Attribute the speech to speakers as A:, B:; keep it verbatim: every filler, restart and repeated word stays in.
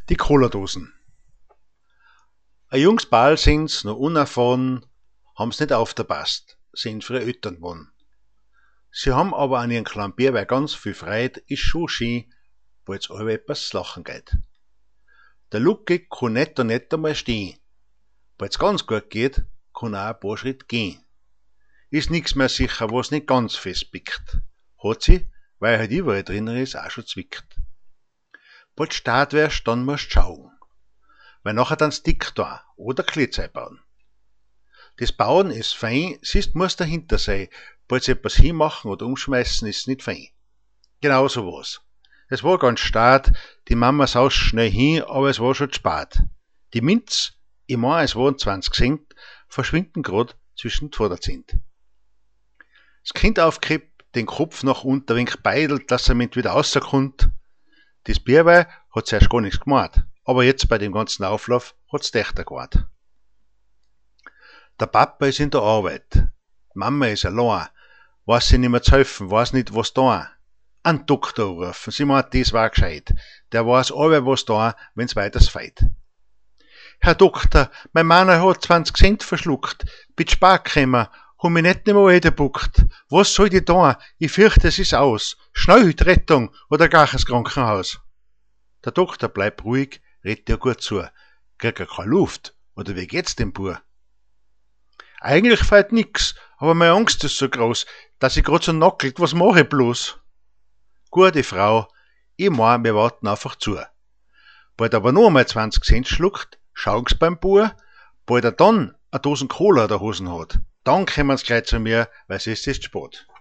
A: Die Cola-Dosen. Ein junges Ball sind's, noch unerfahren, haben's nicht aufgepasst, sind für ihre Eltern geworden. Sie haben aber an ihren kleinen Bärwein ganz viel Freude, ist schon schön, weil's alle etwas lachen geht. Der Lucki kann nicht da nicht einmal stehen. Weil's ganz gut geht, kann er auch ein paar Schritt gehen. Ist nix mehr sicher, was nicht ganz fest pickt. Hat sie, weil halt überall drinnen ist, auch schon zwickt. Bald Start wärst, dann musst schauen. Weil nachher dann Stick da oder Kletzei bauen. Das Bauen ist fein, siehst, muss dahinter sein. Bald sie etwas hinmachen oder umschmeißen, ist nicht fein. Genau so was. Es war ganz start, die Mama saust schnell hin, aber es war schon zu spät. Die Minz, ich mein, es waren zwanzig Cent, verschwinden grad zwischen die Vorderzint. Das Kind aufkippt, den Kopf nach unten wenig beidelt, dass er mit wieder rauskommt. Das Bärwein hat zuerst gar nichts gemacht, aber jetzt bei dem ganzen Auflauf hat's Töchter gewartet. Der Papa ist in der Arbeit, die Mama ist allein, weiß sie nicht mehr zu helfen, weiß nicht was da. Einen Doktor rufen, sie meint, das war gescheit, der weiß alle was da, wenn's weiters feit. Herr Doktor, mein Mann hat zwanzig Cent verschluckt, bitte spät gekommen, hab mich nicht mehr eingebuckt. Was soll ich da? Ich fürchte, es ist aus. Schnell die Rettung oder gar ins Krankenhaus. Der Doktor bleibt ruhig, redet dir gut zu. Kriegt er keine Luft? Oder wie geht's dem Bur? Eigentlich fällt nix, aber meine Angst ist so groß, dass ich grad so nackelt, was mach ich bloß? Gute Frau, ich mein, wir warten einfach zu. Bald aber nur einmal zwanzig Cent schluckt, schauen's beim Bur, bald er dann eine Dosen Cola der Hosen hat. Dann kommen's gleich zu mir, weil es ist jetzt spät.